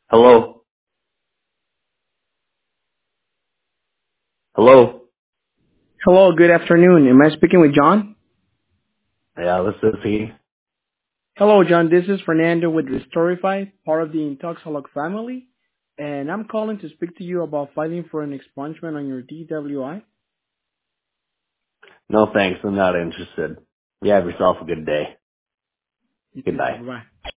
Hello? Hello? Hello, good afternoon. Am I speaking with John? Yeah, this is he. Hello, John. This is Fernando with Restorify, part of the Intoxalog family, and I'm calling to speak to you about filing for an expungement on your DWI. No thanks, I'm not interested. You have yourself a good day. You too, Goodbye. sir. Bye-bye.